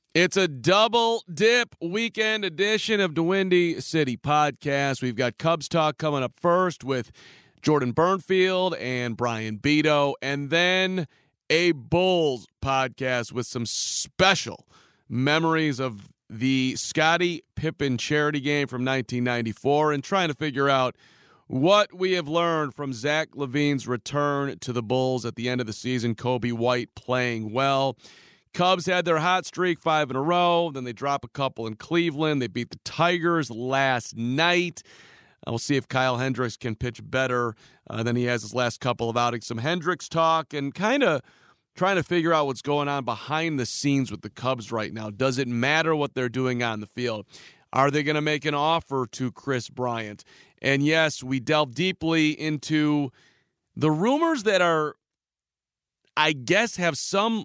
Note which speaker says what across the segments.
Speaker 1: It's a double dip weekend edition of the Windy City Podcast. We've got Cubs talk coming up first with Jordan Burnfield and Brian Beto, and then a Bulls podcast with some special memories of the Scottie Pippen charity game from 1994 and trying to figure out what we have learned from Zach LaVine's return to the Bulls at the end of the season. Kobe White playing well. Cubs had their hot streak 5 in a row. Then they drop a couple in Cleveland. They beat the Tigers last night. We'll see if Kyle Hendricks can pitch better than he has his last couple of outings. Some Hendricks talk and kind of trying to figure out what's going on behind the scenes with the Cubs right now. Does it matter what they're doing on the field? Are they going to make an offer to Kris Bryant? And yes, we delve deeply into the rumors that are, I guess, have some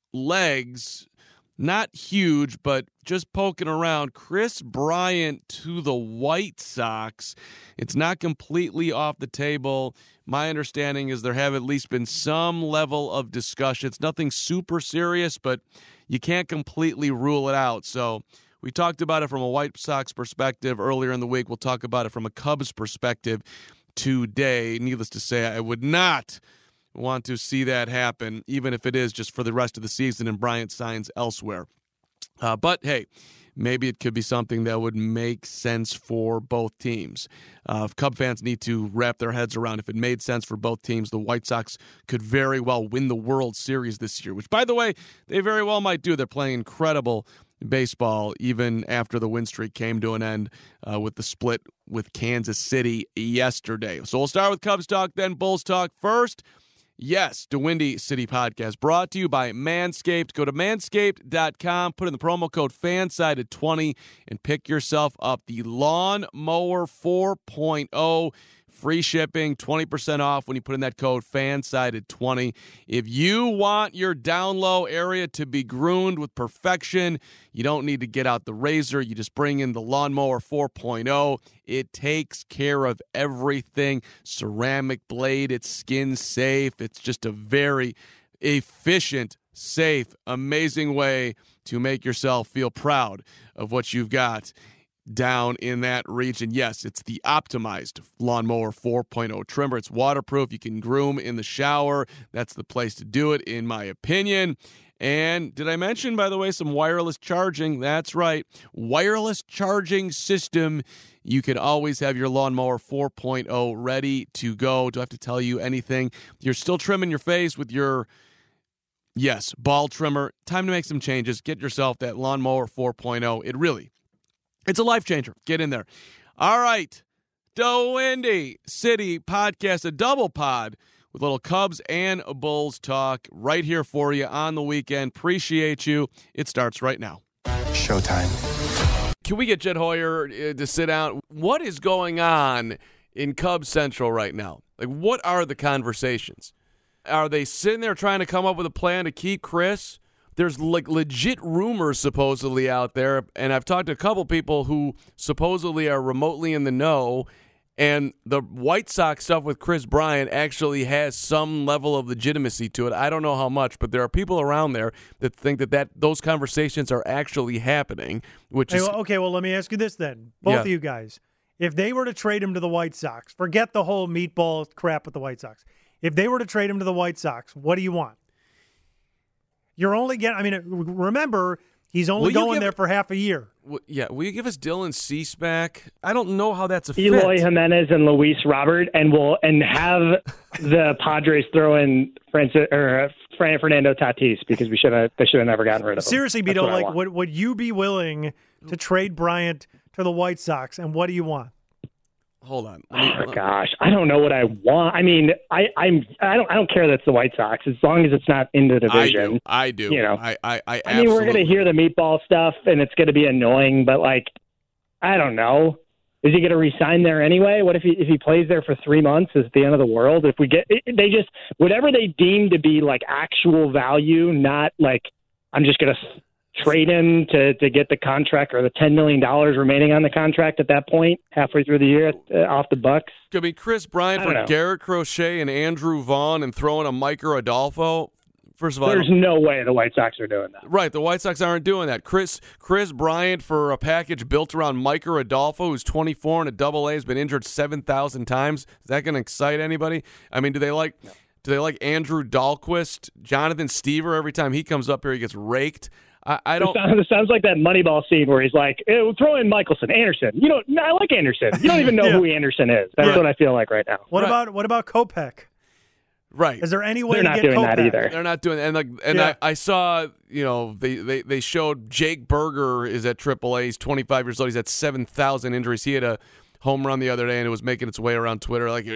Speaker 1: legs, not huge, but just poking around. Kris Bryant to the White Sox. It's not completely off the table. My understanding is there have at least been some level of discussion. It's nothing super serious, but you can't completely rule it out. So we talked about it from a White Sox perspective earlier in the week. We'll talk about it from a Cubs perspective today. Needless to say, I would not want to see that happen, even if it is just for the rest of the season and Bryant signs elsewhere. But hey, maybe it could be something that would make sense for both teams. Cub fans need to wrap their heads around if it made sense for both teams. The White Sox could very well win the World Series this year, which, by the way, they very well might do. They're playing incredible baseball even after the win streak came to an end with the split with Kansas City yesterday. So we'll start with Cubs talk, then Bulls talk first. Yes, the Windy City Podcast brought to you by Manscaped. Go to manscaped.com, put in the promo code FANSIDED20, and pick yourself up the Lawn Mower 4.0. Free shipping, 20% off when you put in that code FANSIDED20. If you want your down low area to be groomed with perfection, you don't need to get out the razor. You just bring in the Lawnmower 4.0. It takes care of everything. Ceramic blade, it's skin safe. It's just a very efficient, safe, amazing way to make yourself feel proud of what you've got down in that region. Yes, it's the optimized Lawnmower 4.0 trimmer. It's waterproof. You can groom in the shower. That's the place to do it, in my opinion. And did I mention, by the way, some wireless charging? That's right. Wireless charging system. You can always have your Lawnmower 4.0 ready to go. Don't have to tell you anything. You're still trimming your face with your, yes, ball trimmer. Time to make some changes. Get yourself that Lawnmower 4.0. It's a life changer. Get in there. All right. The Windy City Podcast, a double pod with little Cubs and Bulls talk right here for you on the weekend. Appreciate you. It starts right now.
Speaker 2: Showtime.
Speaker 1: Can we get Jed Hoyer to sit down? What is going on in Cubs Central right now? Like, what are the conversations? Are they sitting there trying to come up with a plan to keep Kris? There's like legit rumors supposedly out there, and I've talked to a couple people who supposedly are remotely in the know, and the White Sox stuff with Kris Bryant actually has some level of legitimacy to it. I don't know how much, but there are people around there that think that those conversations are actually happening. Which is
Speaker 3: okay. Well, let me ask you this then, both of you guys: if they were to trade him to the White Sox, forget the whole meatball crap with the White Sox. If they were to trade him to the White Sox, what do you want? You're only getting, remember, he's only going there for half a year.
Speaker 1: Yeah, will you give us Dylan Cease back? I don't know how that's a fit.
Speaker 4: Eloy Jimenez and Luis Robert, and have the Padres throw in Fernando Tatis, because they should have never gotten rid of him.
Speaker 3: Seriously, Beto, would you be willing to trade Bryant to the White Sox, and what do you want?
Speaker 1: Hold on.
Speaker 4: Gosh, I don't know what I want. I mean, I don't care that it's the White Sox as long as it's not in the division.
Speaker 1: I do.
Speaker 4: You know,
Speaker 1: I
Speaker 4: mean, we're going to hear the meatball stuff, and it's going to be annoying. But I don't know. Is he going to resign there anyway? What if he plays there for 3 months? Is it the end of the world? If we get whatever they deem to be actual value, not I'm just going to trade him to get the contract or the $10 million remaining on the contract at that point, halfway through the year off the Bucks.
Speaker 1: Could be Kris Bryant for Garrett Crochet and Andrew Vaughn and throwing a Mike or Adolfo First of all,
Speaker 4: there's no way the White Sox are doing that.
Speaker 1: Right, the White Sox aren't doing that. Chris Bryant for a package built around Mike Rodolfo, who's 24 and a Double-A, has been injured 7,000 times. Is that going to excite anybody? I mean, do they like Andrew Dahlquist, Jonathan Stever? Every time he comes up here, he gets raked. I don't.
Speaker 4: It sounds like that Moneyball scene where he's like, hey, throw in Anderson. I like Anderson. You don't even know who Anderson is. That's what I feel like right now.
Speaker 3: What about Kopech?
Speaker 1: Right.
Speaker 3: Is there any way
Speaker 4: They're
Speaker 3: to
Speaker 4: not
Speaker 3: get
Speaker 4: doing
Speaker 3: Kopech?
Speaker 4: that either.
Speaker 1: They're not doing that. I saw, they showed Jake Berger is at AAA. He's 25 years old. He's had 7,000 injuries. He had a home run the other day, and it was making its way around Twitter like,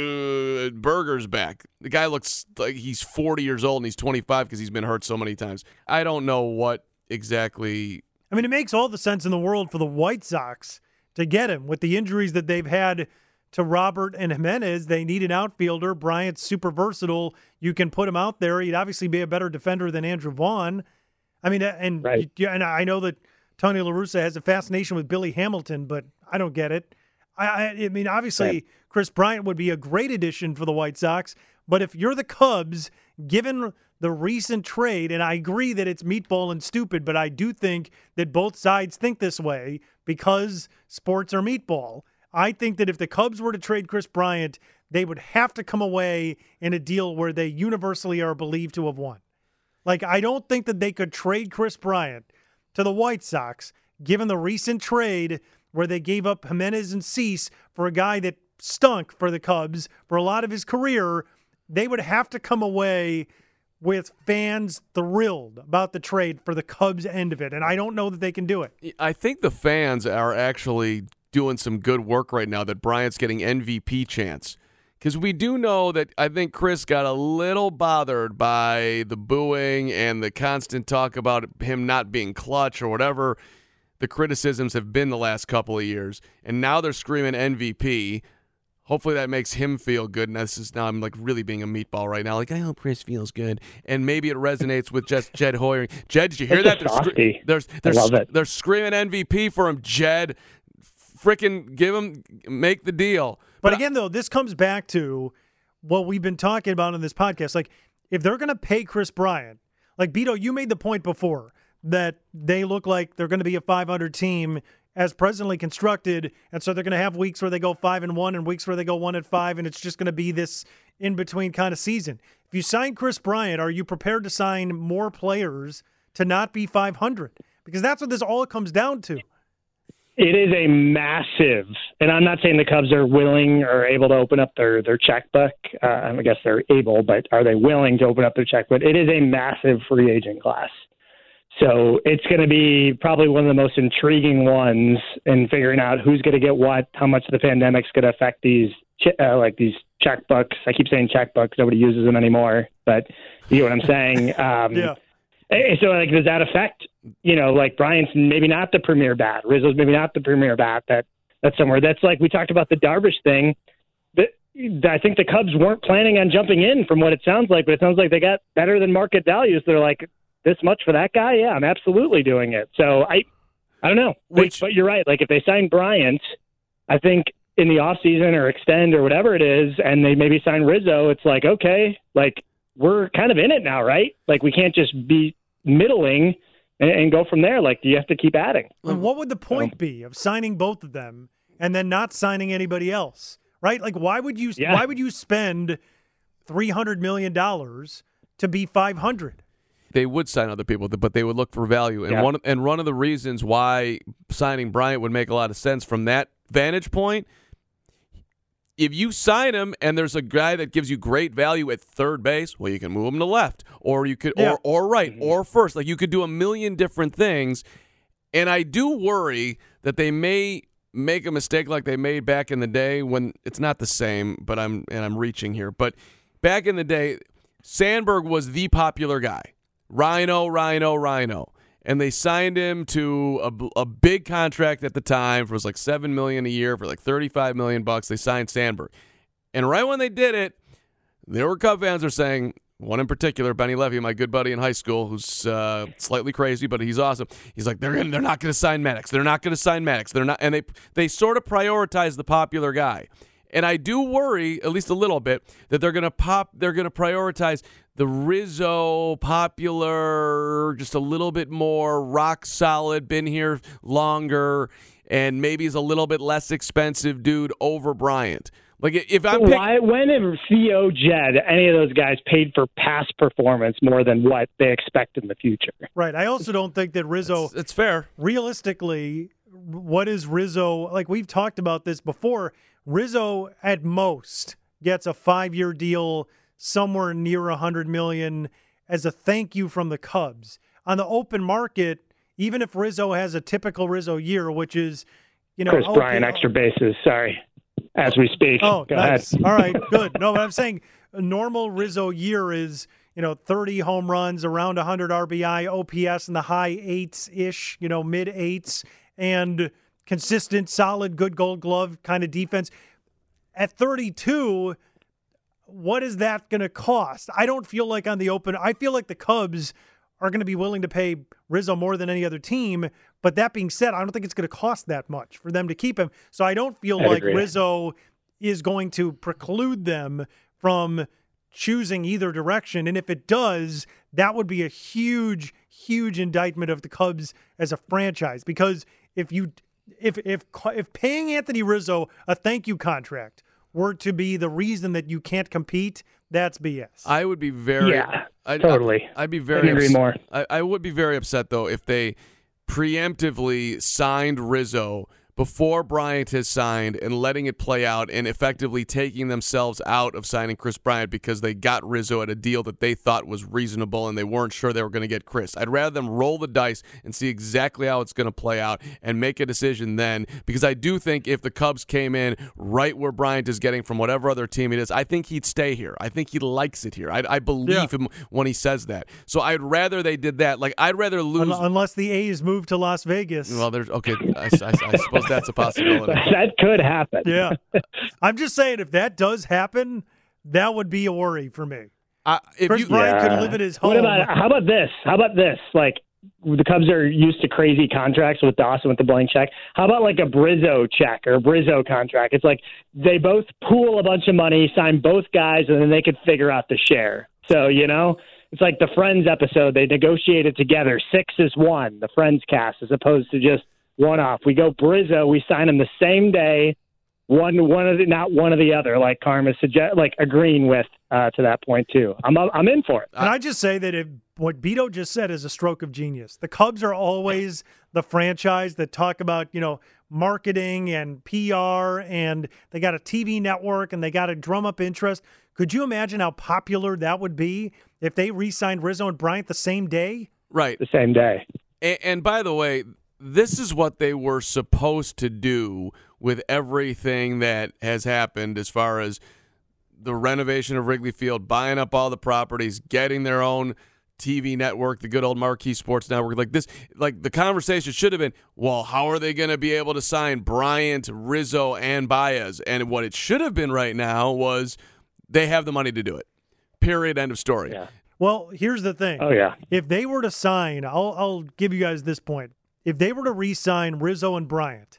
Speaker 1: Berger's back. The guy looks like he's 40 years old, and he's 25 because he's been hurt so many times. I don't know what exactly.
Speaker 3: I mean, it makes all the sense in the world for the White Sox to get him with the injuries that they've had to Robert and Jimenez. They need an outfielder. Bryant's super versatile. You can put him out there. He'd obviously be a better defender than Andrew Vaughn. I mean, and I know that Tony La Russa has a fascination with Billy Hamilton, but I don't get it. I mean, obviously, Chris Bryant would be a great addition for the White Sox, but if you're the Cubs, given the recent trade, and I agree that it's meatball and stupid, but I do think that both sides think this way because sports are meatball. I think that if the Cubs were to trade Chris Bryant, they would have to come away in a deal where they universally are believed to have won. Like, I don't think that they could trade Chris Bryant to the White Sox, given the recent trade where they gave up Jimenez and Cease for a guy that stunk for the Cubs for a lot of his career. They would have to come away with fans thrilled about the trade for the Cubs end of it, and I don't know that they can do it.
Speaker 1: I think the fans are actually doing some good work right now that Bryant's getting MVP chance. Because we do know that I think Chris got a little bothered by the booing and the constant talk about him not being clutch or whatever the criticisms have been the last couple of years. And now they're screaming MVP. Hopefully that makes him feel good. And now I'm like really being a meatball right now. Like, I hope Chris feels good. And maybe it resonates with just Jed Hoyer. Jed, did you hear that?
Speaker 4: I love it.
Speaker 1: They're screaming MVP for him, Jed. Freaking make the deal.
Speaker 3: But again, though, this comes back to what we've been talking about on this podcast. Like, if they're going to pay Chris Bryant, like, Beto, you made the point before that they look like they're going to be a 500 team as presently constructed, and so they're going to have weeks where they go 5-1 and weeks where they go 1-5, and it's just going to be this in-between kind of season. If you sign Chris Bryant, are you prepared to sign more players to not be 500? Because that's what this all comes down to.
Speaker 4: It is a massive, and I'm not saying the Cubs are willing or able to open up their checkbook. I guess they're able, but are they willing to open up their checkbook? It is a massive free agent class. So it's going to be probably one of the most intriguing ones in figuring out who's going to get what, how much the pandemic's going to affect these checkbooks. I keep saying checkbooks. Nobody uses them anymore, but you know what I'm saying?
Speaker 3: Yeah.
Speaker 4: So, like, does that affect, like Bryant's maybe not the premier bat, Rizzo's maybe not the premier bat, that's somewhere. That's like we talked about the Darvish thing. I think the Cubs weren't planning on jumping in from what it sounds like, but it sounds like they got better than market values. They're like, this much for that guy? Yeah, I'm absolutely doing it. So I don't know. But you're right. Like, if they sign Bryant, I think in the offseason or extend or whatever it is, and they maybe sign Rizzo, it's like, okay, like, we're kind of in it now, right? Like, we can't just be middling and go from there. Like, you have to keep adding.
Speaker 3: And what would the point be of signing both of them and then not signing anybody else, right? Like, why would you spend $300 million to be 500?
Speaker 1: They would sign other people, but they would look for value. And one of the reasons why signing Bryant would make a lot of sense from that vantage point, if you sign him and there's a guy that gives you great value at third base, well, you can move him to left, or you could, or right, or first. Like, you could do a million different things. And I do worry that they may make a mistake like they made back in the day when it's not the same. But I'm reaching here. But back in the day, Sandberg was the popular guy. Rhino. And they signed him to a big contract at the time for like $7 million a year for like $35 million. They signed Sandberg. And right when they did it, there were Cub fans who were saying, one in particular, Benny Levy, my good buddy in high school, who's slightly crazy, but he's awesome. He's like, they're not going to sign Maddox. They're not going to sign Maddox. They're not, and they sort of prioritize the popular guy. And I do worry, at least a little bit, that they're going to prioritize the Rizzo, popular, just a little bit more rock solid, been here longer, and maybe is a little bit less expensive dude over Bryant. Like if I'm
Speaker 4: when have Theo, Jed, any of those guys paid for past performance more than what they expect in the future?
Speaker 3: Right. I also don't think that Rizzo.
Speaker 1: It's fair.
Speaker 3: Realistically, what is Rizzo like? We've talked about this before. Rizzo at most gets a 5-year deal somewhere near $100 million as a thank you from the Cubs. On the open market, even if Rizzo has a typical Rizzo year, which is,
Speaker 4: Chris Bryant, extra bases. Sorry. As we speak.
Speaker 3: Oh,
Speaker 4: Go
Speaker 3: nice.
Speaker 4: ahead.
Speaker 3: All right, good. No, but I'm saying a normal Rizzo year is, 30 home runs, around 100 RBI, OPS in the high 8s-ish, mid 8s, and consistent, solid, good Gold Glove kind of defense. At 32, what is that going to cost? I don't feel like on the open. I feel like the Cubs are going to be willing to pay Rizzo more than any other team. But that being said, I don't think it's going to cost that much for them to keep him. So I don't feel like Rizzo is going to preclude them from choosing either direction. And if it does, that would be a huge, huge indictment of the Cubs as a franchise. Because if paying Anthony Rizzo a thank you contract were to be the reason that you can't compete, that's BS.
Speaker 1: I would be very
Speaker 4: totally.
Speaker 1: I'd be very
Speaker 4: couldn't agree more.
Speaker 1: I would be very upset though if they preemptively signed Rizzo before Bryant has signed and letting it play out and effectively taking themselves out of signing Chris Bryant because they got Rizzo at a deal that they thought was reasonable and they weren't sure they were going to get Chris. I'd rather them roll the dice and see exactly how it's going to play out and make a decision then, because I do think if the Cubs came in right where Bryant is getting from whatever other team it is, I think he'd stay here. I think he likes it here. I believe him when he says that. So I'd rather they did that. Like, I'd rather lose.
Speaker 3: Unless the A's move to Las Vegas.
Speaker 1: Well, there's okay. I suppose that's a possibility.
Speaker 4: That could happen.
Speaker 3: Yeah. I'm just saying, if that does happen, that would be a worry for me. Chris Bryant could live at his home.
Speaker 4: How about this? Like, the Cubs are used to crazy contracts with Dawson with the blank check. How about like a Brizzo check or a Brizzo contract? It's like they both pool a bunch of money, sign both guys, and then they could figure out the share. So, it's like the Friends episode. They negotiated together. 6 is 1, the Friends cast, as opposed to just one off. We go Brizzo. We sign him the same day. One of the, not one or the other. Like Karma agreeing with to that point too. I'm in for it.
Speaker 3: Can I just say that what Beto just said is a stroke of genius. The Cubs are always the franchise that talk about marketing and PR, and they got a TV network and they got to drum up interest. Could you imagine how popular that would be if they re-signed Rizzo and Bryant the same day?
Speaker 1: Right,
Speaker 4: the same day.
Speaker 1: And by the way, this is what they were supposed to do with everything that has happened as far as the renovation of Wrigley Field, buying up all the properties, getting their own TV network, the good old Marquee Sports Network. Like the conversation should have been, well, how are they going to be able to sign Bryant, Rizzo, and Baez? And what it should have been right now was they have the money to do it. Period. End of story.
Speaker 3: Yeah. Well, here's the thing.
Speaker 4: Oh, yeah.
Speaker 3: If they were to sign, I'll give you guys this point. If they were to re-sign Rizzo and Bryant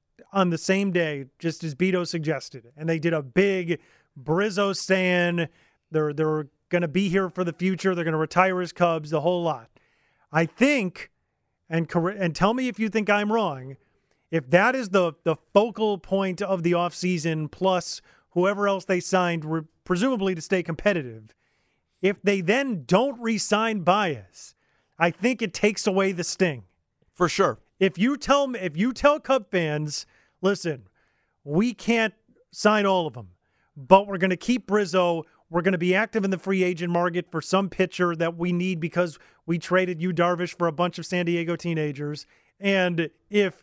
Speaker 3: on the same day, just as Beto suggested, and they did a big Brizzo stand, they're going to be here for the future, they're going to retire as Cubs, the whole lot. I think, and tell me if you think I'm wrong, if that is the focal point of the offseason plus whoever else they signed, presumably to stay competitive, if they then don't re-sign Baez, I think it takes away the sting.
Speaker 1: For sure.
Speaker 3: If you tell Cub fans, listen, we can't sign all of them, but we're going to keep Rizzo. We're going to be active in the free agent market for some pitcher that we need because we traded Yu Darvish for a bunch of San Diego teenagers. And if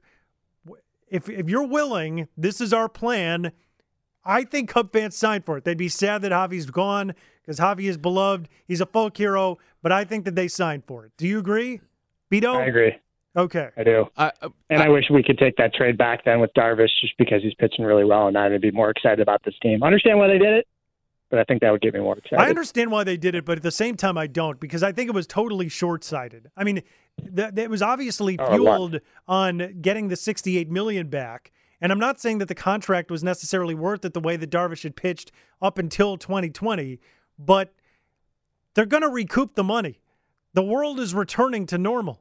Speaker 3: you're willing, this is our plan. I think Cub fans sign for it. They'd be sad that Javi's gone because Javi is beloved. He's a folk hero, but I think that they signed for it. Do you agree, Beto?
Speaker 4: I agree.
Speaker 3: Okay.
Speaker 4: I do. I wish we could take that trade back then with Darvish just because he's pitching really well, and I'd be more excited about this team. I understand why they did it, but I think that would get me more excited.
Speaker 3: I understand why they did it, but at the same time I don't, because I think it was totally short-sighted. I mean, it was obviously fueled on getting the $68 million back, And I'm not saying that the contract was necessarily worth it the way that Darvish had pitched up until 2020, but they're going to recoup the money. The world is returning to normal.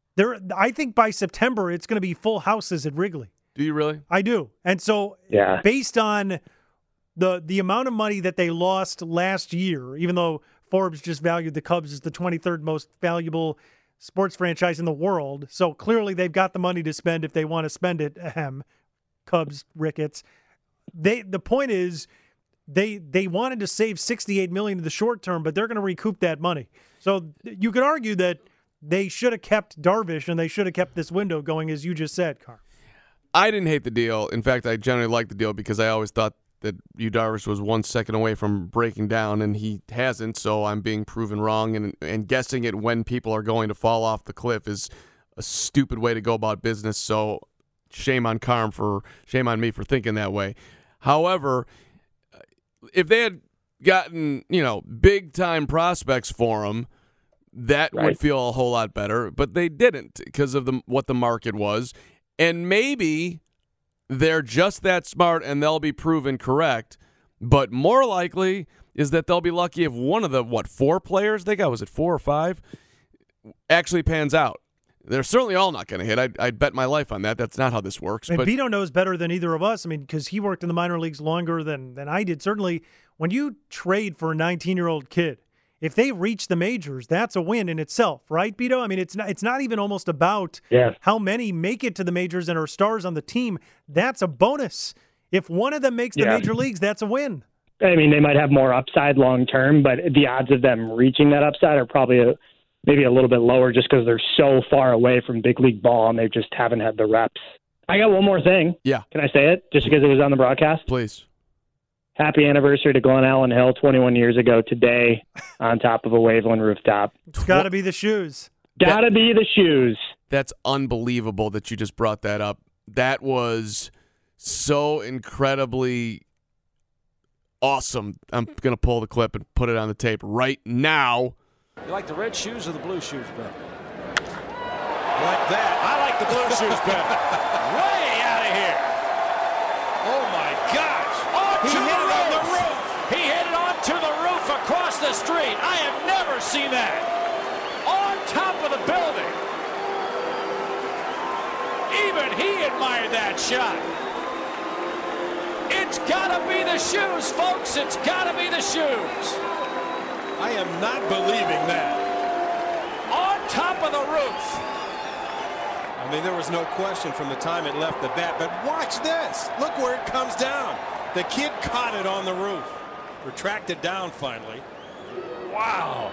Speaker 3: I think by September, it's going to be full houses at Wrigley.
Speaker 1: Do you really?
Speaker 3: I do. And so based on the amount of money that they lost last year, even though Forbes just valued the Cubs as the 23rd most valuable sports franchise in the world, so clearly they've got the money to spend if they want to spend it. Cubs, Ricketts. The point is they wanted to save $68 million in the short term, but they're going to recoup that money. So you could argue that they should have kept Darvish and they should have kept this window going, as you just said, Carm.
Speaker 1: I didn't hate the deal. In fact, I generally liked the deal because I always thought that Yu Darvish was 1 second away from breaking down, and he hasn't, so I'm being proven wrong. And guessing it when people are going to fall off the cliff is a stupid way to go about business, so shame on me for thinking that way. However, if they had gotten, big-time prospects for him, that would feel a whole lot better, but they didn't because of what the market was. And maybe they're just that smart and they'll be proven correct, but more likely is that they'll be lucky if one of the, 4 players they got, was it 4 or 5, actually pans out. They're certainly all not going to hit. I'd bet my life on that. That's not how this works.
Speaker 3: And Vito knows better than either of us. I mean, because he worked in the minor leagues longer than I did. Certainly, when you trade for a 19-year-old kid, if they reach the majors, that's a win in itself, right, Vito? I mean, it's not even almost about how many make it to the majors and are stars on the team. That's a bonus. If one of them makes the major leagues, that's a win.
Speaker 4: I mean, they might have more upside long term, but the odds of them reaching that upside are probably maybe a little bit lower just because they're so far away from big league ball and they just haven't had the reps. I got one more thing.
Speaker 1: Yeah.
Speaker 4: Can I say it? Just because it was on the broadcast?
Speaker 1: Please.
Speaker 4: Happy anniversary to Glen Allen Hill 21 years ago today on top of a Waveland rooftop.
Speaker 3: It's got to be the shoes.
Speaker 4: Got to be the shoes.
Speaker 1: That's unbelievable that you just brought that up. That was so incredibly awesome. I'm going to pull the clip and put it on the tape right now.
Speaker 5: You like the red shoes or the blue shoes better? Like that. I like the blue shoes better. Way out of here. Oh, my gosh. He hit it on the roof. He hit it onto the roof across the street. I have never seen that. On top of the building. Even he admired that shot. It's got to be the shoes, folks. It's got to be the shoes. I am not believing that. On top of the roof.
Speaker 6: I mean, there was no question from the time it left the bat, but watch this. Look where it comes down. The kid caught it on the roof. Retracted down finally.
Speaker 5: Wow.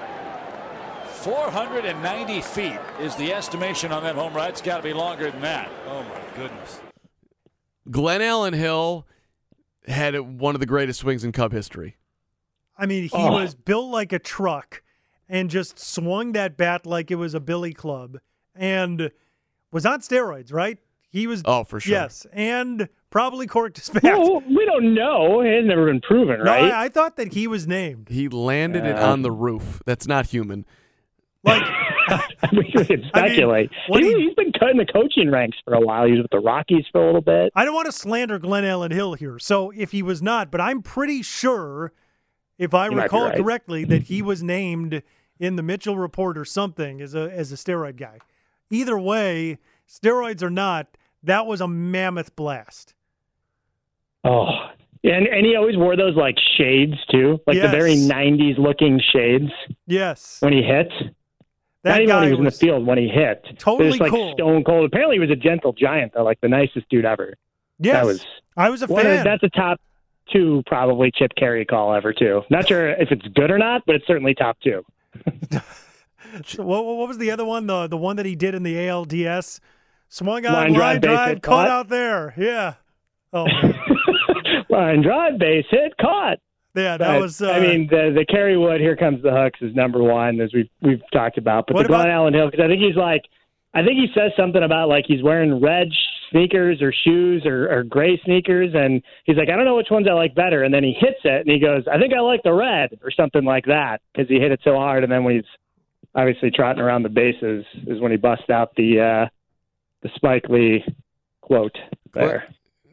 Speaker 5: 490 feet is the estimation on that home run. It's got to be longer than that.
Speaker 6: Oh, my goodness.
Speaker 1: Glen Allen Hill had one of the greatest swings in Cub history.
Speaker 3: I mean, he was built like a truck and just swung that bat like it was a billy club and was on steroids, right? He was.
Speaker 1: Oh, for sure.
Speaker 3: Yes, and probably corked his bat.
Speaker 4: Well, we don't know. It has never been proven, right?
Speaker 3: No, I thought that he was named.
Speaker 1: He landed it on the roof. That's not human.
Speaker 3: Like,
Speaker 4: we could speculate. He's been cutting the coaching ranks for a while. He was with the Rockies for a little bit.
Speaker 3: I don't want to slander Glen Allen Hill here. So if he was not, but I'm pretty sure, if I recall correctly, that he was named in the Mitchell Report or something as a steroid guy. Either way, steroids or not, that was a mammoth blast.
Speaker 4: Oh, and he always wore those like shades too, like the very 90s looking shades.
Speaker 3: Yes.
Speaker 4: When he hit. Not even when he was in the field, when he hit.
Speaker 3: Totally
Speaker 4: just like
Speaker 3: cool.
Speaker 4: Stone cold. Apparently he was a gentle giant, though, like the nicest dude ever.
Speaker 3: Yes. I was a fan.
Speaker 4: That's a top 2 probably Chip Carey call ever too. Not sure if it's good or not, but it's certainly top 2.
Speaker 3: So what was the other one? The one that he did in the ALDS? Swung on, line drive, caught out there. Yeah. Oh, man.
Speaker 4: Line drive, base hit, caught.
Speaker 3: Yeah, that was.
Speaker 4: I mean, the Kerry Wood, Here Comes the Hooks is number 1, as we've talked about. But the Glen Allen Hill, because I think he says something about like he's wearing red sneakers or shoes or gray sneakers, and he's like, I don't know which ones I like better. And then he hits it, and he goes, I think I like the red or something like that because he hit it so hard. And then when he's obviously trotting around the bases is when he busts out the Spike Lee quote there.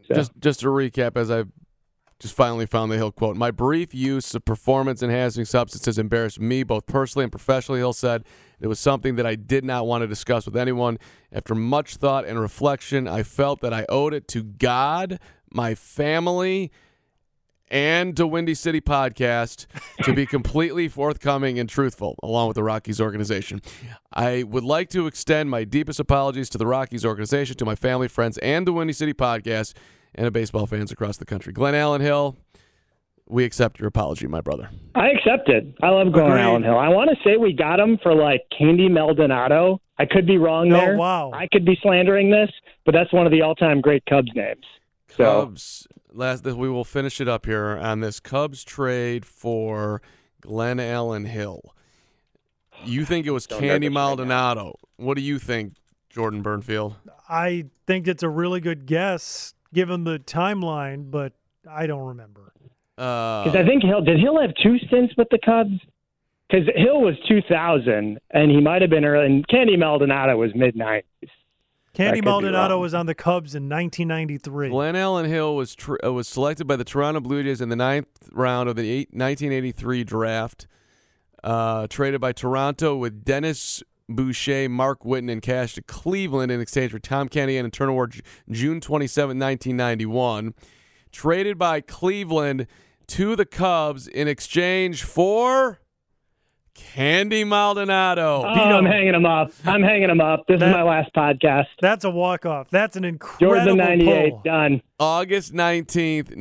Speaker 4: So.
Speaker 1: Just to recap, as I just finally found the Hill quote, my brief use of performance-enhancing substances embarrassed me both personally and professionally, Hill said. It was something that I did not want to discuss with anyone. After much thought and reflection, I felt that I owed it to God, my family, and the Windy City Podcast to be completely forthcoming and truthful, along with the Rockies organization. I would like to extend my deepest apologies to the Rockies organization, to my family, friends, and the Windy City Podcast, and to baseball fans across the country. Glenn Allen Hill, we accept your apology, my brother.
Speaker 4: I accept it. I love Glenn Allen Hill. I want to say we got him for like Candy Maldonado. I could be wrong there.
Speaker 3: Oh, wow.
Speaker 4: I could be slandering this, but that's one of the all-time great Cubs names.
Speaker 1: Cubs, we will finish it up here on this Cubs trade for Glenn Allen Hill. You think it was Candy Maldonado. What do you think, Jordan Burnfield?
Speaker 3: I think it's a really good guess given the timeline, but I don't remember.
Speaker 4: Because I think Hill have two stints with the Cubs? Because Hill was 2000, and he might have been early, and Candy Maldonado was mid-90s.
Speaker 3: Candy Maldonado was on the Cubs in 1993.
Speaker 1: Glenn Allen Hill was selected by the Toronto Blue Jays in the 9th round of the 1983 draft, traded by Toronto with Dennis Boucher, Mark Whiten, and cash to Cleveland in exchange for Tom Kennedy and Turner Ward June 27, 1991. Traded by Cleveland to the Cubs in exchange for Candy Maldonado.
Speaker 4: Oh, I'm hanging him up. This is my last podcast.
Speaker 3: That's a walk-off. That's an incredible
Speaker 4: Jordan 98,
Speaker 3: pull.
Speaker 4: done.
Speaker 1: August 19th,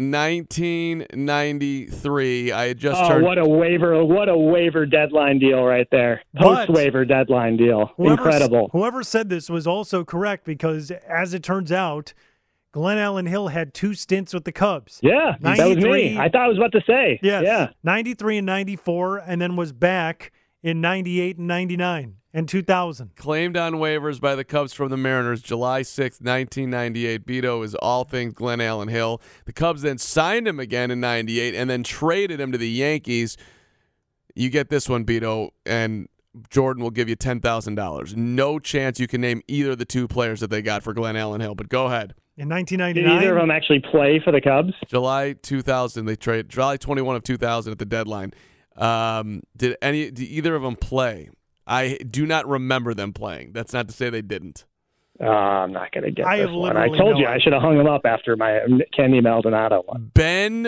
Speaker 1: 1993. I had just
Speaker 4: what a waiver deadline deal right there. Post-waiver deadline deal. Incredible.
Speaker 3: Whoever said this was also correct because, as it turns out, Glenn Allen Hill had two stints with the Cubs.
Speaker 4: Yeah, that was me. I thought I was about to say.
Speaker 3: Yes,
Speaker 4: yeah.
Speaker 3: 93 and 94, and then was back in 98 and 99 and 2000.
Speaker 1: Claimed on waivers by the Cubs from the Mariners July 6th, 1998. Beto is all things Glenn Allen Hill. The Cubs then signed him again in 98 and then traded him to the Yankees. You get this one, Beto, and Jordan will give you $10,000. No chance you can name either of the two players that they got for Glenn Allen Hill, but go ahead.
Speaker 3: In 1999,
Speaker 4: did either of them actually play for the Cubs?
Speaker 1: July 2000, they traded. July 21 of 2000 at the deadline. Did either of them play? I do not remember them playing. That's not to say they didn't.
Speaker 4: I'm not going to get this one. I
Speaker 3: literally
Speaker 4: told you I should have hung him up after my Candy Maldonado one.
Speaker 1: Ben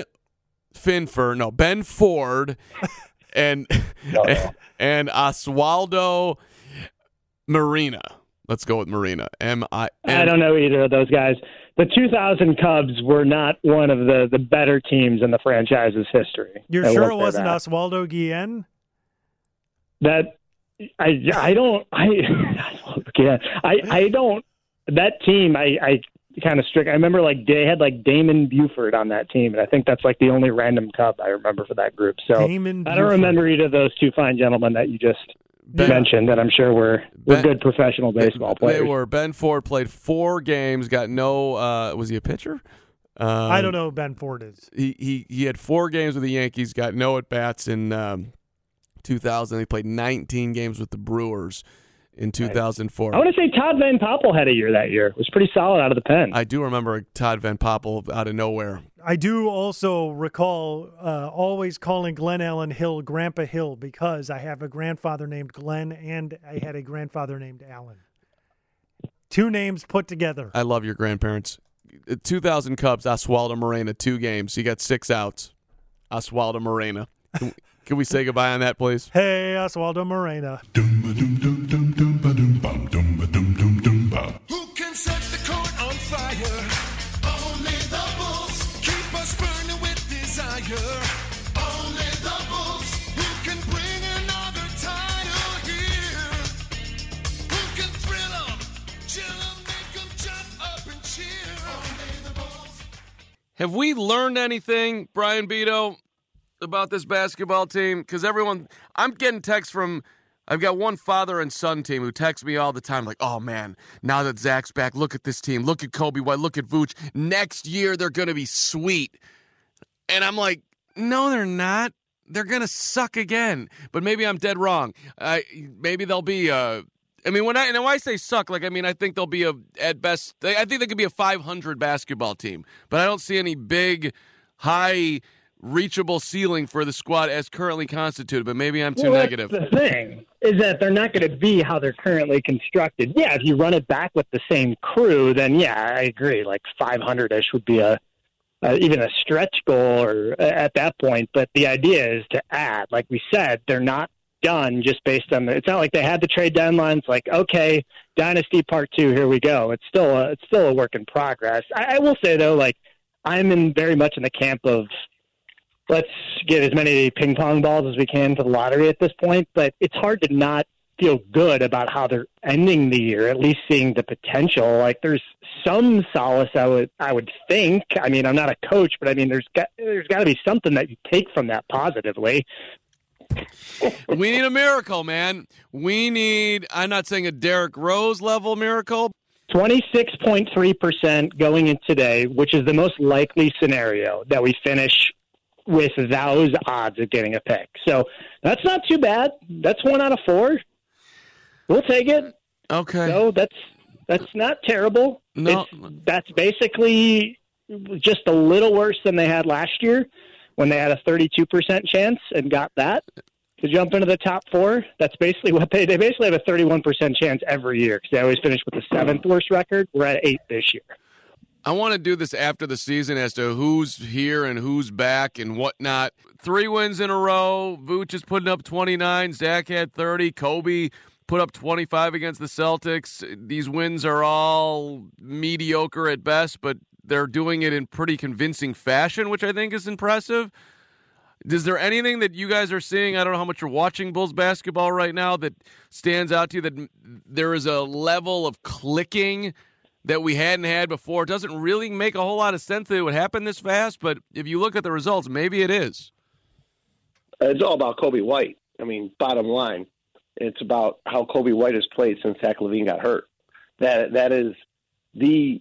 Speaker 1: Ford, and and Oswaldo Marina. Let's go with Marina. I
Speaker 4: don't know either of those guys. The 2000 Cubs were not one of the better teams in the franchise's history.
Speaker 3: You're sure it wasn't Oswaldo Guillen?
Speaker 4: That I don't. That team, I kind of strict. I remember they had Damon Buford on that team, and I think that's the only random Cub I remember for that group. So I don't remember either of those two fine gentlemen that you just mentioned that I'm sure were good professional baseball players.
Speaker 1: They were. Ben Ford played 4 games, got no was he a pitcher?
Speaker 3: I don't know who Ben Ford is.
Speaker 1: He had 4 games with the Yankees, got no at-bats in 2000. He played 19 games with the Brewers in 2004.
Speaker 4: I want to say Todd Van Poppel had a year that year. It was pretty solid out of the pen.
Speaker 1: I do remember Todd Van Poppel out of nowhere.
Speaker 3: I do also recall always calling Glenn Allen Hill Grandpa Hill because I have a grandfather named Glenn and I had a grandfather named Allen. 2 names put together.
Speaker 1: I love your grandparents. 2000 Cubs, Oswaldo Morena, 2 games. He got 6 outs. Oswaldo Morena. Can we say goodbye on that, please?
Speaker 3: Hey, Oswaldo Morena.
Speaker 7: Who can set the court on fire? Only the Bulls. Keep us burning with desire. Only the Bulls. Who can bring another title here? Who can thrill 'em, chill 'em, make 'em jump up and cheer? Only the Bulls.
Speaker 1: Have we learned anything, Brian Beto, about this basketball team? Because I'm getting texts from, I've got one father and son team who text me all the time like, oh man, now that Zach's back, look at this team, look at Kobe White, look at Vooch, next year they're going to be sweet. And I'm like, no, they're not. They're going to suck again. But maybe I'm dead wrong. Maybe they'll be I mean, when I say suck, like, I mean, I think they'll be at best, I think they could be a 500 basketball team, but I don't see any big, high, reachable ceiling for the squad as currently constituted, but maybe I'm too negative.
Speaker 4: The thing is that they're not going to be how they're currently constructed. Yeah, if you run it back with the same crew, then yeah, I agree. Like 500-ish would be even a stretch goal or at that point, but the idea is to add. Like we said, they're not done just based on it's not like they had the trade deadlines like, okay, dynasty part 2, here we go. It's still a work in progress. I will say though, like, I'm very much in the camp of let's get as many ping pong balls as we can for the lottery at this point, but it's hard to not feel good about how they're ending the year, at least seeing the potential. Like, there's some solace I would think. I mean, I'm not a coach, but I mean, there's got to be something that you take from that positively.
Speaker 1: We need a miracle, man. I'm not saying a Derrick Rose level miracle.
Speaker 4: 26.3% going in today, which is the most likely scenario that we finish with those odds of getting a pick. So that's not too bad. That's 1 out of 4. We'll take it.
Speaker 1: Okay.
Speaker 4: So that's not terrible.
Speaker 1: No.
Speaker 4: That's basically just a little worse than they had last year, when they had a 32% chance and got that to jump into the top 4. That's basically what they basically have a 31% chance every year because they always finish with the 7th worst record. We're at 8 this year.
Speaker 1: I want to do this after the season as to who's here and who's back and whatnot. 3 wins in a row. Vooch is putting up 29. Zach had 30. Kobe put up 25 against the Celtics. These wins are all mediocre at best, but they're doing it in pretty convincing fashion, which I think is impressive. Is there anything that you guys are seeing? I don't know how much you're watching Bulls basketball right now that stands out to you, that there is a level of clicking that we hadn't had before. It doesn't really make a whole lot of sense that it would happen this fast, but if you look at the results, maybe it is.
Speaker 8: It's all about Kobe White. I mean, bottom line, it's about how Kobe White has played since Zach LaVine got hurt. That is the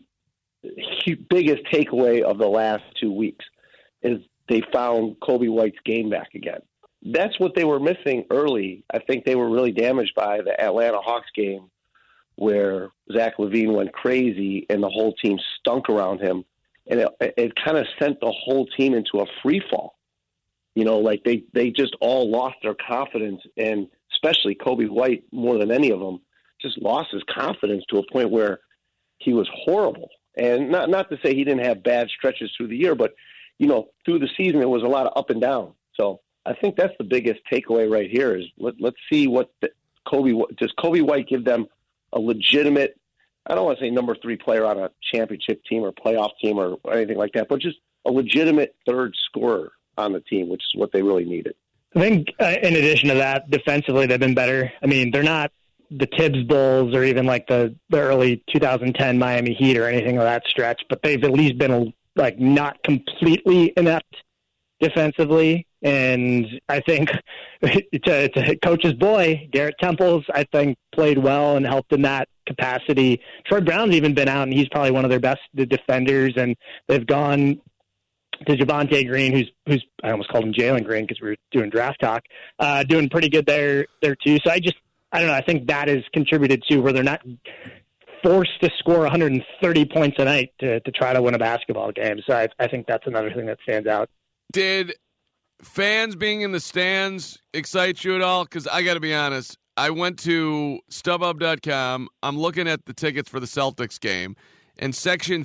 Speaker 8: biggest takeaway of the last 2 weeks, is they found Kobe White's game back again. That's what they were missing early. I think they were really damaged by the Atlanta Hawks game where Zach LaVine went crazy and the whole team stunk around him. And it kind of sent the whole team into a free fall. You know, like they just all lost their confidence, and especially Kobe White, more than any of them, just lost his confidence to a point where he was horrible. And not to say he didn't have bad stretches through the year, but, you know, through the season, it was a lot of up and down. So I think that's the biggest takeaway right here is let's see what does Kobe White give them a legitimate, I don't want to say number 3 player on a championship team or playoff team or anything like that, but just a legitimate third scorer on the team, which is what they really needed.
Speaker 4: I think in addition to that, defensively, they've been better. I mean, they're not the Tibbs Bulls or even like the early 2010 Miami Heat or anything of that stretch, but they've at least been like not completely inept defensively. And I think it's a coach's boy, Garrett Temples, I think played well and helped in that capacity. Troy Brown's even been out, and he's probably one of their best defenders. And they've gone to Javonte Green, who's I almost called him Jalen Green because we were doing draft talk, doing pretty good there too. So I don't know. I think that has contributed to where they're not forced to score 130 points a night to try to win a basketball game. So I think that's another thing that stands out.
Speaker 1: Did fans being in the stands excite you at all? Because I got to be honest, I went to StubHub.com. I'm looking at the tickets for the Celtics game, and section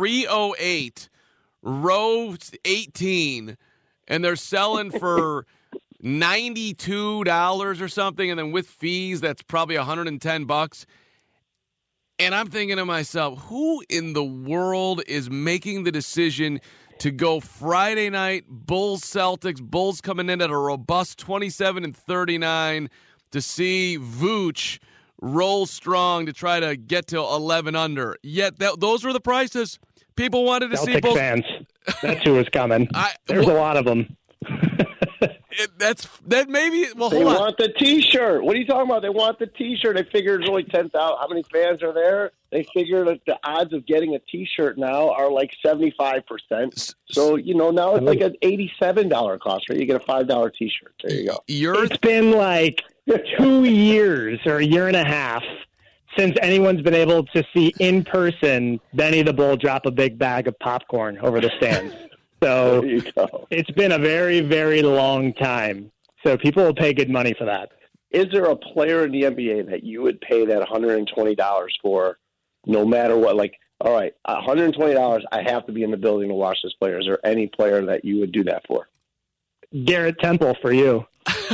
Speaker 1: 308, row 18, and they're selling for $92 or something, and then with fees, that's probably $110. And I'm thinking to myself, who in the world is making the decision to go Friday night, Bulls-Celtics, Bulls coming in at a robust 27-39 to see Vooch roll strong to try to get to 11 under. Yet those were the prices. People wanted to see Bulls
Speaker 4: fans. That's who was coming. There's a lot of them.
Speaker 1: That maybe. Well,
Speaker 8: they
Speaker 1: hold on.
Speaker 8: want the T-shirt. What are you talking about? They want the T-shirt. They figure there's only 10,000. How many fans are there? They figure that the odds of getting a T-shirt now are like 75%. So now it's like an $87 cost. Right? You get a $5 T-shirt. There you go.
Speaker 4: It's been like 2 years or a year and a half since anyone's been able to see in person Benny the Bull drop a big bag of popcorn over the stands. So
Speaker 8: There you go.
Speaker 4: it's been a very, very long time. So people will pay good money for that.
Speaker 8: Is there a player in the NBA that you would pay that $120 for, no matter what? Like, all right, $120, I have to be in the building to watch this player. Is there any player that you would do that for?
Speaker 4: Garrett Temple for you.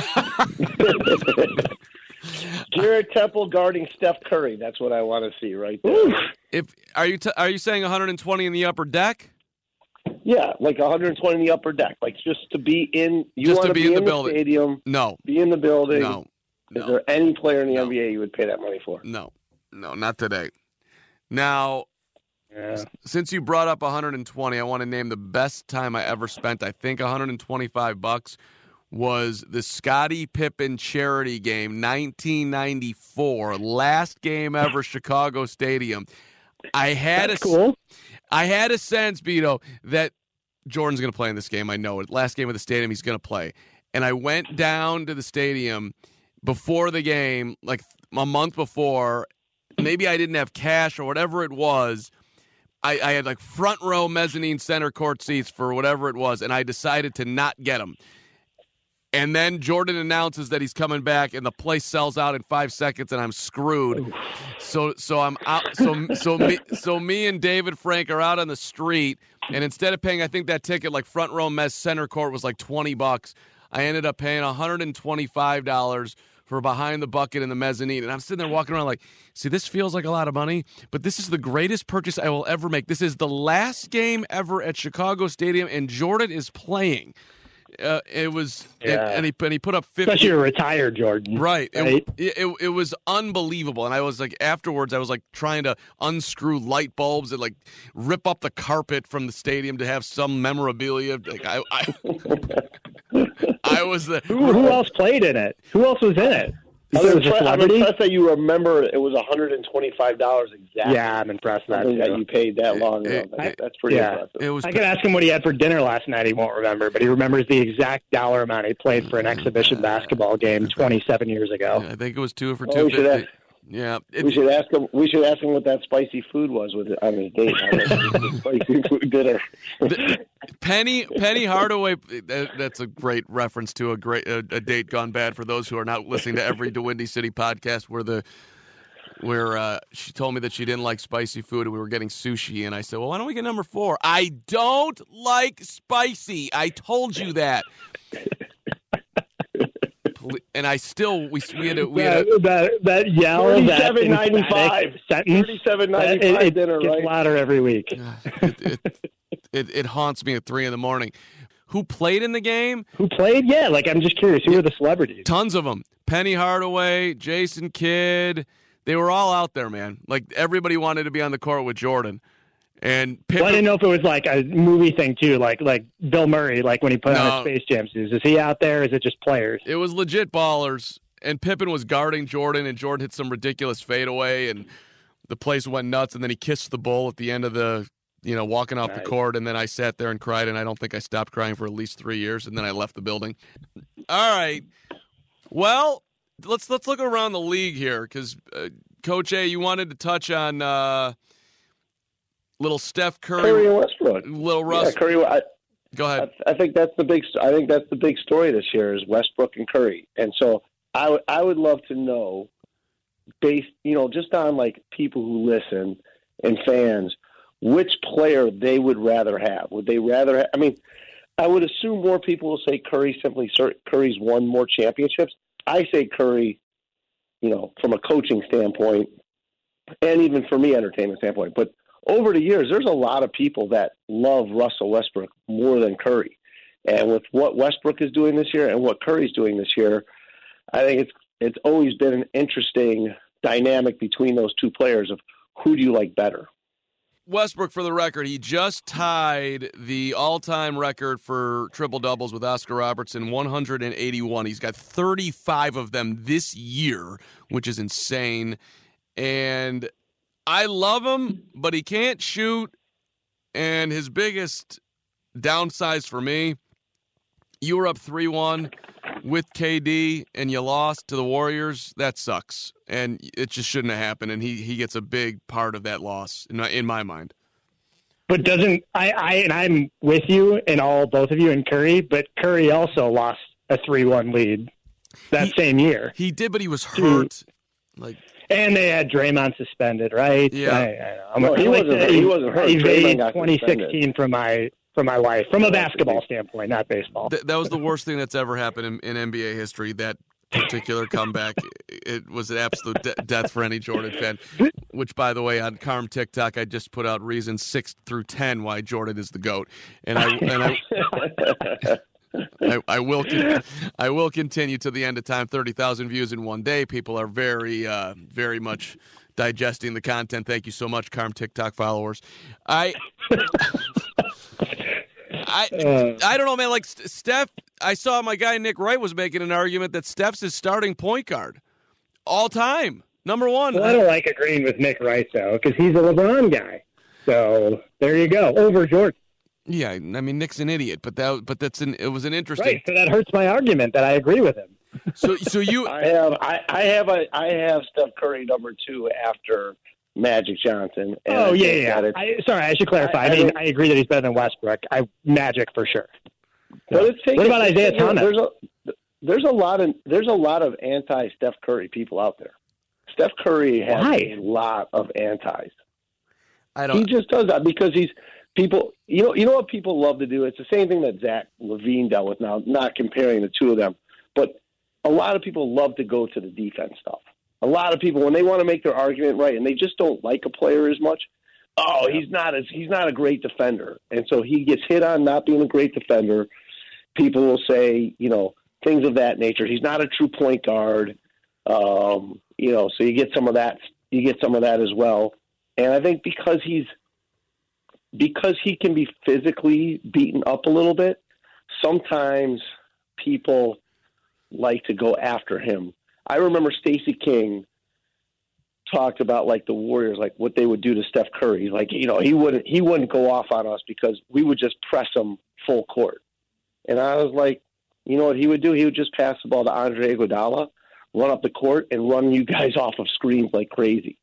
Speaker 8: Garrett Temple guarding Steph Curry. That's what I want to see right there.
Speaker 1: Are you saying 120 in the upper deck?
Speaker 8: Yeah, like 120 in the upper deck. Like just to be in. You
Speaker 1: Just
Speaker 8: want
Speaker 1: to be in the building.
Speaker 8: Stadium.
Speaker 1: No.
Speaker 8: Be in the building.
Speaker 1: No.
Speaker 8: Is there any player in the NBA you would pay that money for?
Speaker 1: No, not today. Now,
Speaker 4: Yeah.
Speaker 1: since you brought up 120, I want to name the best time I ever spent. I think $125 was the Scottie Pippen charity game, 1994, last game ever, Chicago Stadium.
Speaker 4: That's cool.
Speaker 1: I had a sense, Beto, that Jordan's going to play in this game. I know it. Last game of the stadium, he's going to play. And I went down to the stadium before the game, like a month before. Maybe I didn't have cash or whatever it was. I had like front row mezzanine center court seats for whatever it was, and I decided to not get them. And then Jordan announces that he's coming back, and the place sells out in 5 seconds, and I'm screwed. So I'm out. So me and David Frank are out on the street, and instead of paying, I think that ticket like front row mezz center court was like $20. I ended up paying $125 for behind the bucket in the mezzanine. And I'm sitting there walking around like, see, this feels like a lot of money, but this is the greatest purchase I will ever make. This is the last game ever at Chicago Stadium, and Jordan is playing. It was, and he put up 50.
Speaker 4: Especially a retired Jordan.
Speaker 1: Right.
Speaker 4: Right?
Speaker 1: It was unbelievable. And I was like, afterwards, I was like trying to unscrew light bulbs and like rip up the carpet from the stadium to have some memorabilia. Like I was the.
Speaker 4: Who else played in it? Who else was in it?
Speaker 8: I'm impressed that you remember it was $125 exactly.
Speaker 4: Yeah, I'm impressed that
Speaker 8: you paid that long ago. That's pretty impressive.
Speaker 1: It was.
Speaker 4: I could ask him what he had for dinner last night. He won't remember, but he remembers the exact dollar amount he played for an exhibition basketball game 27 years ago.
Speaker 1: I think it was 2 for
Speaker 8: Oh, we should
Speaker 1: $250. Yeah,
Speaker 8: we should ask him. We should ask him what that spicy food was with it on his date. Spicy food dinner.
Speaker 1: Penny Hardaway. That's a great reference to a date gone bad for those who are not listening to every DeWindy City podcast. Where she told me that she didn't like spicy food and we were getting sushi, and I said, "Well, why don't we get number 4?" I don't like spicy. I told you that. And I still we had
Speaker 4: that yell,
Speaker 8: $37.95
Speaker 4: sentence.
Speaker 8: $37.95 dinner,
Speaker 4: gets
Speaker 8: right?
Speaker 4: louder every week.
Speaker 1: It haunts me at 3 a.m. Who played in the game?
Speaker 4: Who played? Yeah, like I'm just curious. Who were the celebrities?
Speaker 1: Tons of them. Penny Hardaway, Jason Kidd. They were all out there, man. Like everybody wanted to be on the court with Jordan. And Pippen,
Speaker 4: Well, I didn't know if it was like a movie thing too, like Bill Murray, like when he put on his Space Jam shoes. Is he out there? Or is it just players?
Speaker 1: It was legit ballers, and Pippen was guarding Jordan, and Jordan hit some ridiculous fadeaway, and the place went nuts. And then he kissed the bull at the end of the, walking off the court. And then I sat there and cried, and I don't think I stopped crying for at least 3 years. And then I left the building. All right, well, let's look around the league here because Coach A, you wanted to touch on. Little Steph
Speaker 8: Curry and Westbrook.
Speaker 1: Little Russ.
Speaker 8: Yeah, Curry.
Speaker 1: Go ahead.
Speaker 8: I think that's the big. I think that's the big story this year is Westbrook and Curry. And so I would love to know, based just on like people who listen and fans, which player they would rather have. Would they rather have? I mean, I would assume more people will say Curry simply. Curry's won more championships. I say Curry, from a coaching standpoint, and even for me, entertainment standpoint, but. Over the years, there's a lot of people that love Russell Westbrook more than Curry. And with what Westbrook is doing this year and what Curry's doing this year, I think it's always been an interesting dynamic between those two players of who do you like better.
Speaker 1: Westbrook, for the record, he just tied the all-time record for triple-doubles with Oscar Robertson, 181. He's got 35 of them this year, which is insane. And I love him, but he can't shoot. And his biggest downsides for me, you were up 3-1. with KD and you lost to the Warriors, that sucks. And it just shouldn't have happened. And he gets a big part of that loss in my mind.
Speaker 4: But doesn't and I'm with you and both of you and Curry, but Curry also lost a 3-1 lead that same year.
Speaker 1: He did, but he was hurt.
Speaker 4: And they had Draymond suspended, right?
Speaker 1: Yeah.
Speaker 8: He wasn't hurt.
Speaker 4: Evade 2016 from my life, from a basketball standpoint, not baseball.
Speaker 1: That was the worst thing that's ever happened in NBA history. That particular comeback, it was an absolute death for any Jordan fan. Which, by the way, on Carm TikTok, I just put out reasons 6 through 10 why Jordan is the GOAT, and I will continue to the end of time. 30,000 views in one day. People are very, very much digesting the content. Thank you so much, Carm TikTok followers. I don't know, man. Like Steph, I saw my guy Nick Wright was making an argument that Steph's his starting point guard all time, number one.
Speaker 4: Well, I don't like agreeing with Nick Wright though, because he's a LeBron guy. So there you go, over Jordan.
Speaker 1: Yeah, I mean Nick's an idiot, but it was an interesting.
Speaker 4: Right, so that hurts my argument that I agree with him.
Speaker 1: So you,
Speaker 8: I have Steph Curry number 2 after Magic Johnson.
Speaker 4: Oh yeah. I should clarify. I agree that he's better than Westbrook. Magic for sure.
Speaker 8: What
Speaker 4: about Isaiah Thomas?
Speaker 8: There's a lot of anti-Steph Curry people out there. Steph Curry has a lot of antis. He just does that because he's people. You know what people love to do. It's the same thing that Zach LaVine dealt with. Now, not comparing the two of them, but a lot of people love to go to the defense stuff. A lot of people, when they want to make their argument right, and they just don't like a player as much. Oh, he's not a great defender, and so he gets hit on not being a great defender. People will say, things of that nature. He's not a true point guard. So you get some of that. You get some of that as well. And I think because he can be physically beaten up a little bit, sometimes people like to go after him. I remember Stacey King talked about the Warriors, what they would do to Steph Curry. He wouldn't go off on us because we would just press him full court. And I was like, you know what he would do? He would just pass the ball to Andre Iguodala, run up the court, and run you guys off of screens like crazy.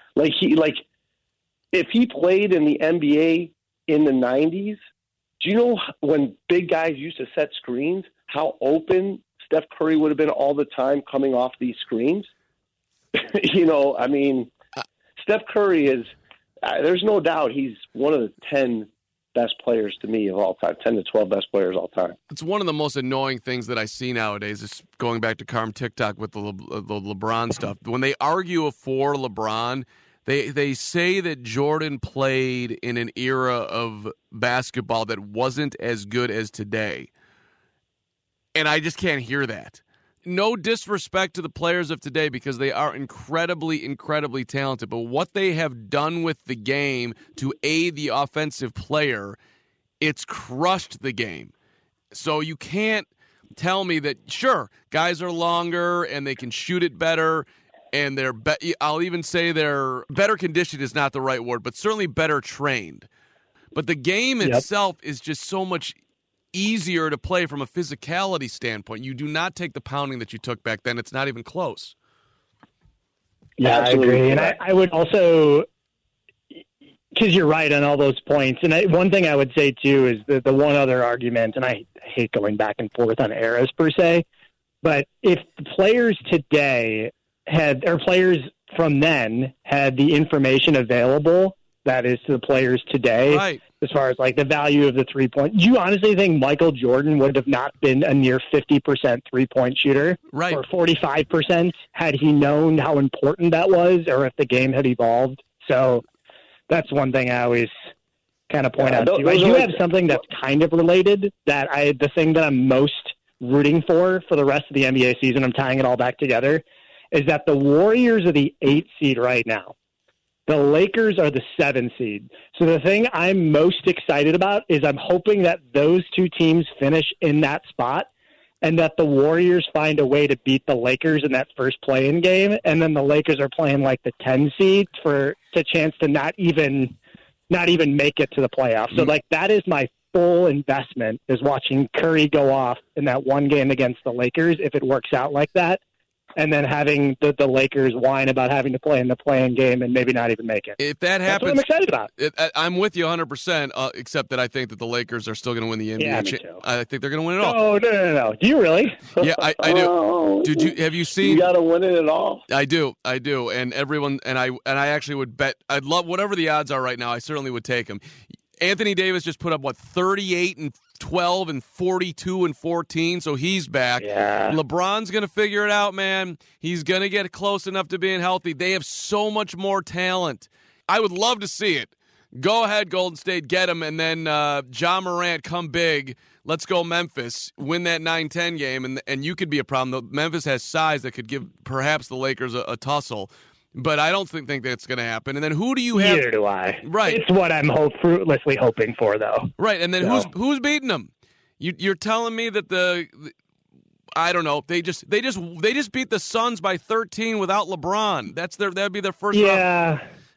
Speaker 8: If he played in the NBA in the 90s, do you know when big guys used to set screens, how open Steph Curry would have been all the time coming off these screens? Steph Curry is, there's no doubt he's one of the 10 best players to me of all time, 10 to 12 best players all time.
Speaker 1: It's one of the most annoying things that I see nowadays, is going back to Carm TikTok with the LeBron stuff. When they argue for LeBron, they say that Jordan played in an era of basketball that wasn't as good as today. And I just can't hear that. No disrespect to the players of today because they are incredibly, incredibly talented. But what they have done with the game to aid the offensive player, it's crushed the game. So you can't tell me that, sure, guys are longer and they can shoot it better. And I'll even say they're better conditioned is not the right word, but certainly better trained. But the game itself is just so much easier to play from a physicality standpoint. You do not take the pounding that you took back then. It's not even close.
Speaker 4: Yeah, absolutely. I agree. And I would also, because you're right on all those points. And one thing I would say, too, is the one other argument, and I hate going back and forth on eras per se, but if the players today players from then had the information available that is to the players today,
Speaker 1: right,
Speaker 4: as far as the value of the 3-point. Do you honestly think Michael Jordan would have not been a near 50% 3-point shooter?
Speaker 1: Right.
Speaker 4: Or 45% had he known how important that was, or if the game had evolved? So that's one thing I always kind of point out to you. I do have something that's kind of related, the thing that I'm most rooting for the rest of the NBA season, I'm tying it all back together, is that the Warriors are the 8th seed right now. The Lakers are the 7th seed. So the thing I'm most excited about is I'm hoping that those two teams finish in that spot and that the Warriors find a way to beat the Lakers in that first play-in game. And then the Lakers are playing the 10 seed for the chance to not even make it to the playoffs. So that is my full investment is watching Curry go off in that one game against the Lakers, if it works out like that, and then having the Lakers whine about having to play in the play-in game and maybe not even make it.
Speaker 1: If that happens,
Speaker 4: that's what I'm excited about.
Speaker 1: I'm with you 100%, except that I think that the Lakers are still going to win the NBA.
Speaker 4: Yeah, me too.
Speaker 1: I think they're going to win it all.
Speaker 4: Oh, no. Do you really?
Speaker 1: Yeah, I do. Have you seen?
Speaker 8: You got to win it all.
Speaker 1: I do, and everyone, and I actually would bet. I'd love whatever the odds are right now. I certainly would take them. Anthony Davis just put up 38 and 12 and 42 and 14, so he's back.
Speaker 4: Yeah.
Speaker 1: LeBron's going to figure it out, man. He's going to get close enough to being healthy. They have so much more talent. I would love to see it. Go ahead, Golden State, get him, and then Ja Morant, come big. Let's go Memphis, win that 9-10 game, and you could be a problem. Though Memphis has size that could give perhaps the Lakers a tussle. But I don't think that's going to happen. And then who do you have?
Speaker 4: Neither do I.
Speaker 1: Right.
Speaker 4: It's what I'm fruitlessly hoping for, though.
Speaker 1: Right. And then who's beating them? You're telling me that I don't know. They just beat the Suns by 13 without LeBron. That'd be their first round.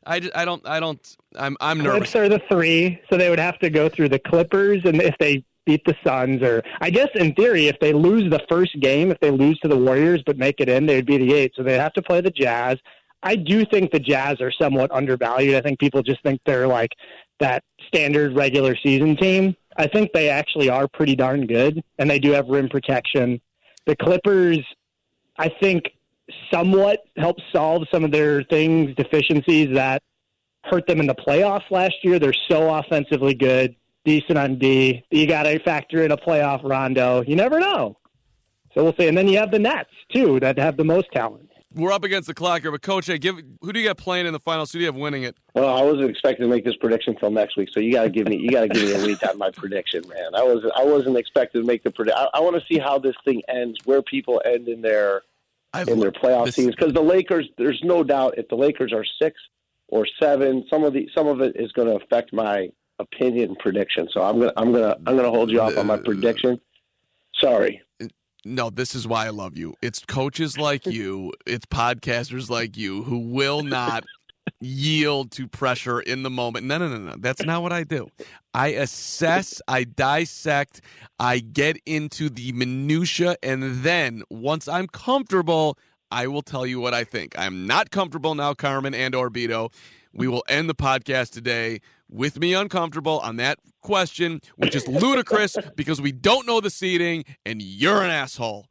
Speaker 1: I'm nervous.
Speaker 4: Clips are the 3, so they would have to go through the Clippers, and if they beat the Suns, or I guess in theory, if they lose the first game, if they lose to the Warriors but make it in, they'd be the 8. So they have to play the Jazz. I do think the Jazz are somewhat undervalued. I think people just think they're like that standard regular season team. I think they actually are pretty darn good, and they do have rim protection. The Clippers, I think, somewhat helped solve some of their deficiencies that hurt them in the playoffs last year. They're so offensively good, decent on D. You got to factor in a playoff Rondo. You never know. So we'll see. And then you have the Nets, too, that have the most talent.
Speaker 1: We're up against the clock here, but Coach, who do you got playing in the finals? Who do you have winning it?
Speaker 8: Well, I wasn't expecting to make this prediction until next week, so you got to give me a week on my prediction, man. I wasn't expecting to make the prediction. I want to see how this thing ends, where people end in their playoff teams, because the Lakers. There's no doubt if the Lakers are 6 or 7, some of it is going to affect my opinion prediction. So I'm gonna hold you off on my prediction. Sorry.
Speaker 1: No, this is why I love you. It's coaches like you, it's podcasters like you who will not yield to pressure in the moment. No. That's not what I do. I assess, I dissect, I get into the minutia, and then once I'm comfortable, I will tell you what I think. I'm not comfortable now, Carmen and Orbito. We will end the podcast today with me uncomfortable on that question, which is ludicrous because we don't know the seeding, and you're an asshole.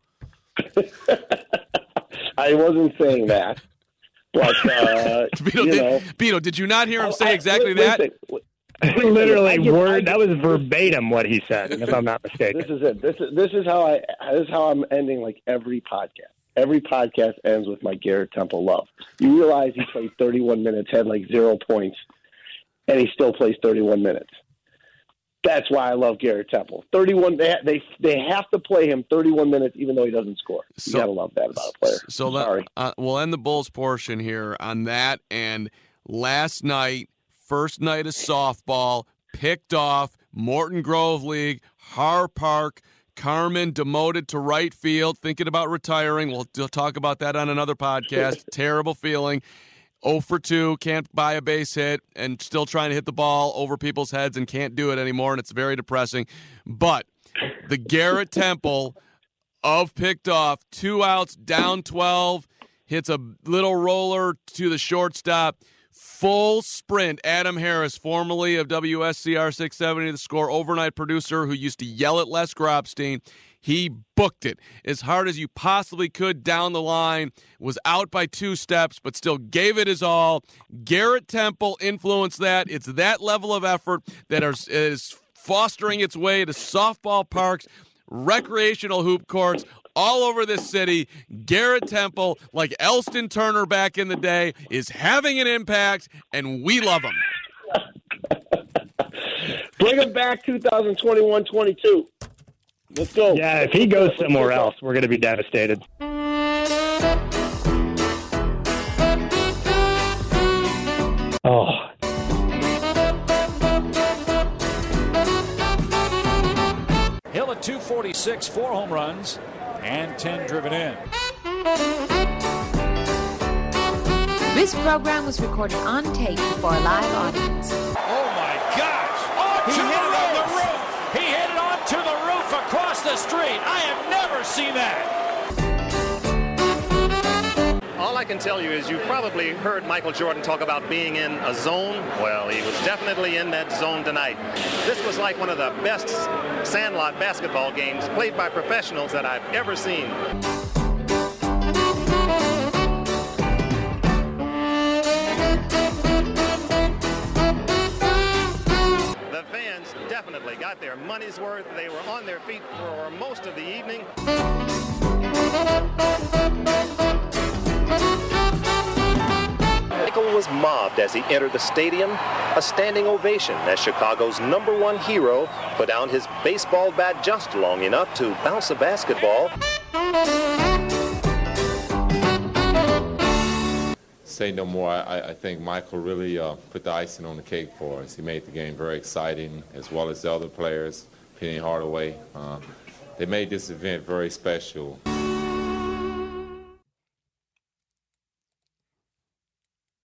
Speaker 8: I wasn't saying that. But,
Speaker 1: Beto, did you not hear him say exactly that?
Speaker 4: Literally, that was verbatim what he said, if I'm not mistaken.
Speaker 8: This is it. This is how I'm ending like every podcast. Every podcast ends with my Garrett Temple love. You realize he played 31 minutes, had like 0 points, and he still plays 31 minutes. That's why I love Garrett Temple. 31. They have to play him 31 minutes, even though he doesn't score. You gotta love that about a player.
Speaker 1: So
Speaker 8: sorry.
Speaker 1: We'll end the Bulls portion here on that. And last night, first night of softball, picked off Morton Grove League, Har Park. Carmen demoted to right field, thinking about retiring. We'll talk about that on another podcast. Terrible feeling. 0 for 2, can't buy a base hit, and still trying to hit the ball over people's heads and can't do it anymore, and it's very depressing. But the Garrett Temple of picked off, 2 outs, down 12, hits a little roller to the shortstop. Full sprint. Adam Harris, formerly of WSCR 670, the Score overnight producer who used to yell at Les Grobstein, he booked it as hard as you possibly could down the line, was out by 2 steps, but still gave it his all. Garrett Temple influenced that. It's that level of effort that is fostering its way to softball parks, recreational hoop courts, all over this city. Garrett Temple, like Elston Turner back in the day, is having an impact, and we love him.
Speaker 8: Bring him back 2021-22. Let's go.
Speaker 4: Yeah, if he goes somewhere else, we're going to be devastated. Oh.
Speaker 5: Hill at 246, 4 home runs, and 10 driven in.
Speaker 9: This program was recorded on tape before a live audience.
Speaker 5: Oh, my gosh! He hit it on the roof! the street. I have never seen that.
Speaker 10: All I can tell you is you probably heard Michael Jordan talk about being in a zone. Well, he was definitely in that zone tonight. This was like one of the best sandlot basketball games played by professionals that I've ever seen. The fans definitely got their money's worth. They were on their feet for most of the evening. Michael was mobbed as he entered the stadium. A standing ovation as Chicago's #1 hero put down his baseball bat just long enough to bounce a basketball.
Speaker 11: Say no more. I think Michael really put the icing on the cake for us. He made the game very exciting, as well as the other players, Penny Hardaway. They made this event very special.